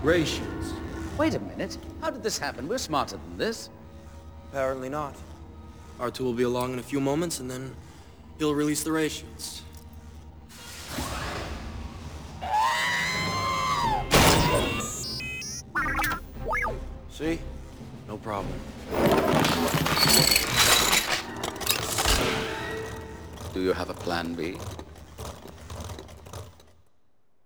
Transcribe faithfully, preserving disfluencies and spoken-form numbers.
Ray shields. Wait a minute. How did this happen? We're smarter than this. Apparently not. R two will be along in a few moments, and then he'll release the ray shields. See? No problem. Do you have a plan B?